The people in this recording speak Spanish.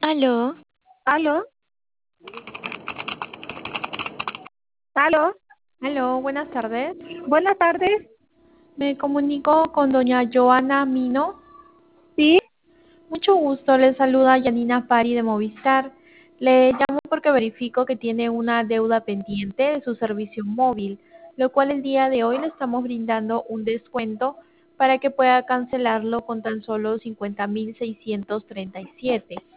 Aló, ¿Aló? ¿Aló? aló, buenas tardes. Buenas tardes. Me comunico con doña Joana Mino. Sí, Mucho gusto, le saluda Yanina Pari de Movistar. Le llamo porque verifico que tiene una deuda pendiente de su servicio móvil, lo cual el día de hoy le estamos brindando un descuento para que pueda cancelarlo con tan solo 50.637.